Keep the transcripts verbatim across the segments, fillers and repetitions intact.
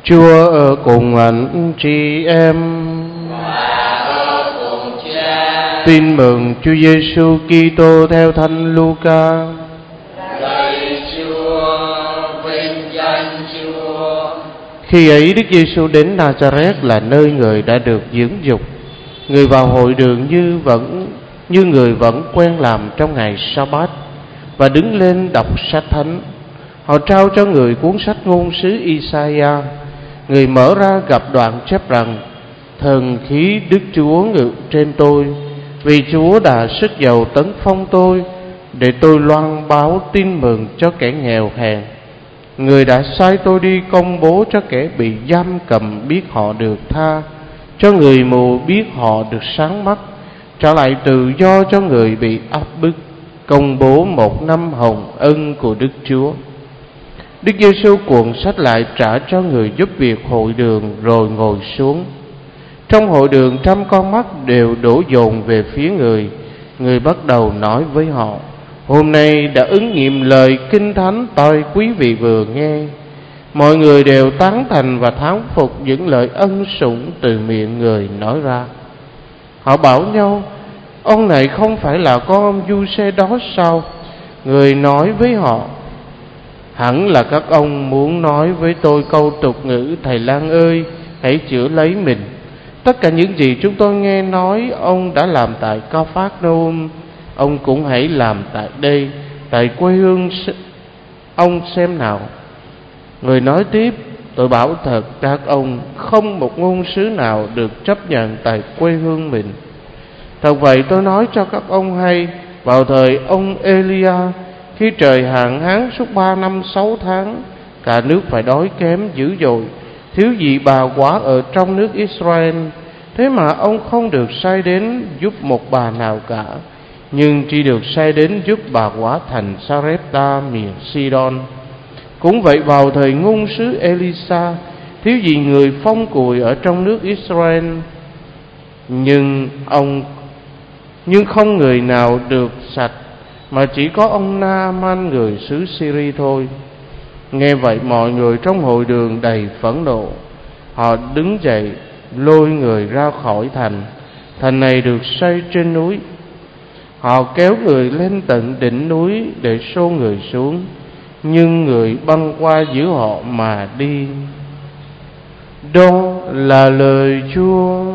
Chúa ở cùng anh chị em. Và ở cùng Cha. Tin mừng Chúa Giêsu Kitô theo Thánh Luca. Lạy Chúa, vinh danh Chúa. Khi ấy Đức Giêsu đến Nazareth là nơi người đã được dưỡng dục. Người vào hội đường như vẫn như người vẫn quen làm trong ngày Sa-bát và đứng lên đọc sách thánh. Họ trao cho người cuốn sách ngôn sứ Isaiah. Người mở ra gặp đoạn chép rằng: Thần khí Đức Chúa ngự trên tôi, vì Chúa đã sức dầu tấn phong tôi, để tôi loan báo tin mừng cho kẻ nghèo hèn. Người đã sai tôi đi công bố cho kẻ bị giam cầm biết họ được tha, cho người mù biết họ được sáng mắt, trả lại tự do cho người bị áp bức, công bố một năm hồng ân của Đức Chúa. Đức Giêsu cuộn sách lại trả cho người giúp việc hội đường rồi ngồi xuống. Trong hội đường trăm con mắt đều đổ dồn về phía người. Người bắt đầu nói với họ: Hôm nay đã ứng nghiệm lời Kinh Thánh tôi quý vị vừa nghe. Mọi người đều tán thành và thán phục những lời ân sủng từ miệng người nói ra. Họ bảo nhau: Ông này không phải là con ông Giuse đó sao? Người nói với họ: Hẳn là các ông muốn nói với tôi câu tục ngữ: Thầy lang ơi, hãy chữa lấy mình. Tất cả những gì chúng tôi nghe nói ông đã làm tại Ca-phác-nơ-um, ông cũng hãy làm tại đây, tại quê hương ông xem nào. Người nói tiếp: Tôi bảo thật các ông, không một ngôn sứ nào được chấp nhận tại quê hương mình. Thật vậy tôi nói cho các ông hay, vào thời ông Elia, khi trời hạn hán suốt ba năm sáu tháng, cả nước phải đói kém dữ dội, thiếu gì bà quả ở trong nước Israel. Thế mà ông không được sai đến giúp một bà nào cả, nhưng chỉ được sai đến giúp bà quả thành Sarepta miền Sidon. Cũng vậy vào thời ngôn sứ Elisa, thiếu gì người phong cùi ở trong nước Israel, nhưng ông nhưng không người nào được sạch, mà chỉ có ông Na-man người xứ Syri thôi. Nghe vậy mọi người trong hội đường đầy phẫn nộ. Họ đứng dậy lôi người ra khỏi thành. Thành này được xây trên núi. Họ kéo người lên tận đỉnh núi để xô người xuống, nhưng người băng qua giữa họ mà đi. Đó là lời Chúa.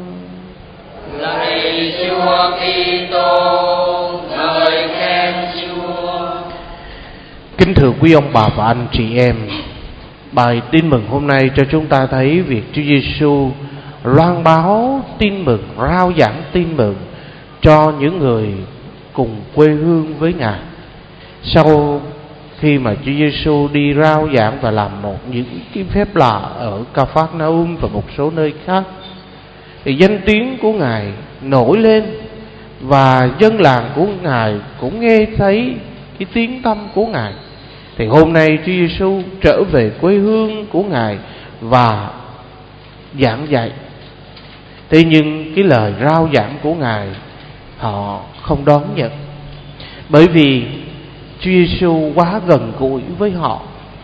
Lạy Chúa Kitô, ngợi khen Chúa. Kính thưa quý ông bà và anh chị em, bài tin mừng hôm nay cho chúng ta thấy việc Chúa Giêsu loan báo tin mừng, rao giảng tin mừng cho những người cùng quê hương với Ngài. Sau khi mà Chúa Giêsu đi rao giảng và làm một những cái phép lạ ở Ca-phác-nơ-um và một số nơi khác, thì danh tiếng của Ngài nổi lên, và dân làng của Ngài cũng nghe thấy cái tiếng tăm của Ngài. Thì hôm nay Chúa Giêsu trở về quê hương của Ngài và giảng dạy. Thế nhưng cái lời rao giảng của Ngài họ không đón nhận, bởi vì Chúa Giêsu quá gần gũi với họ,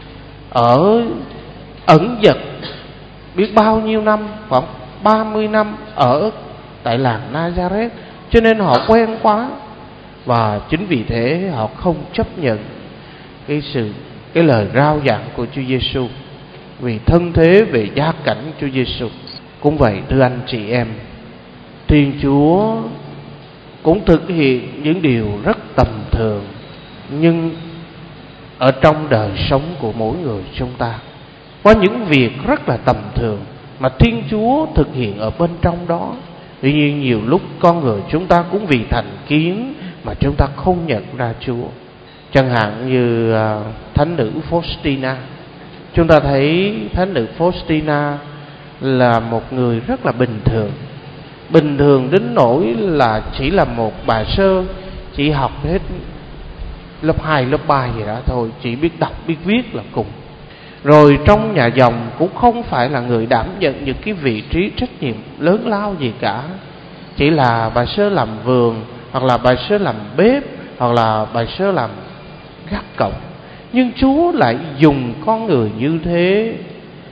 ở ẩn dật biết bao nhiêu năm, khoảng ba mươi năm ở tại làng Nazareth, cho nên họ quen quá, và chính vì thế họ không chấp nhận cái sự cái lời rao giảng của Chúa Giêsu, vì thân thế về gia cảnh Chúa Giêsu. Cũng vậy thưa anh chị em, Thiên Chúa cũng thực hiện những điều rất tầm thường nhưng ở trong đời sống của mỗi người chúng ta. Có những việc rất là tầm thường mà Thiên Chúa thực hiện ở bên trong đó. Tuy nhiên nhiều lúc con người chúng ta cũng vì thành kiến mà chúng ta không nhận ra Chúa. Chẳng hạn như uh, thánh nữ Faustina. Chúng ta thấy thánh nữ Faustina là một người rất là bình thường. Bình thường đến nỗi là chỉ là một bà sơ, chỉ học hết lớp hai, lớp ba gì đó thôi, chỉ biết đọc, biết viết là cùng. Rồi trong nhà dòng cũng không phải là người đảm nhận những cái vị trí trách nhiệm lớn lao gì cả. Chỉ là bà sơ làm vườn, hoặc là bà sơ làm bếp, hoặc là bà sơ làm gác cổng. Nhưng Chúa lại dùng con người như thế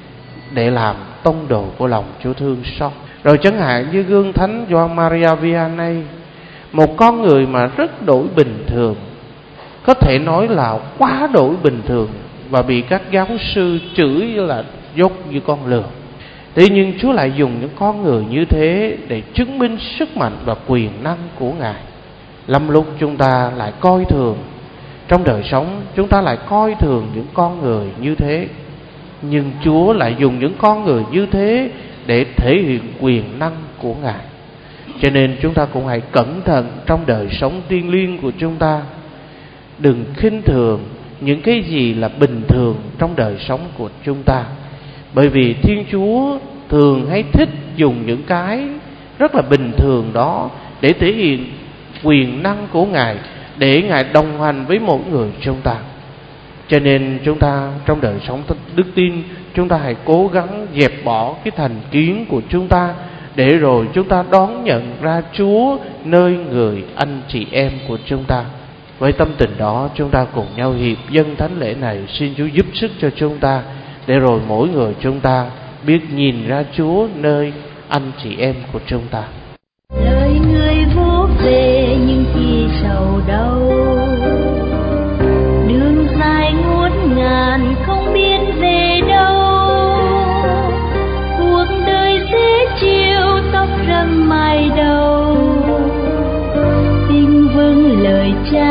để làm tông đồ của lòng Chúa thương xót. Rồi chẳng hạn như gương Thánh Gioan Maria Vianney, một con người mà rất đổi bình thường, có thể nói là quá đổi bình thường, và bị các giáo sư chửi là dốt như con lừa. Thế nhưng Chúa lại dùng những con người như thế để chứng minh sức mạnh và quyền năng của Ngài. Lắm lúc chúng ta lại coi thường, trong đời sống chúng ta lại coi thường những con người như thế, nhưng Chúa lại dùng những con người như thế để thể hiện quyền năng của Ngài. Cho nên chúng ta cũng hãy cẩn thận trong đời sống thiêng liêng của chúng ta. Đừng khinh thường những cái gì là bình thường trong đời sống của chúng ta, bởi vì Thiên Chúa thường hay thích dùng những cái rất là bình thường đó để thể hiện quyền năng của Ngài, để Ngài đồng hành với mỗi người chúng ta. Cho nên chúng ta trong đời sống đức tin, chúng ta hãy cố gắng dẹp bỏ cái thành kiến của chúng ta, để rồi chúng ta đón nhận ra Chúa nơi người anh chị em của chúng ta. Với tâm tình đó, chúng ta cùng nhau hiệp dâng thánh lễ này, xin Chúa giúp sức cho chúng ta, để rồi mỗi người chúng ta biết nhìn ra Chúa nơi anh chị em của chúng ta. Lời người vô về nhưng khi sầu đau, đường dài ngút ngàn không biết về đâu. Cuộc đời dễ chịu tóc râm mai đầu, tin vâng lời Cha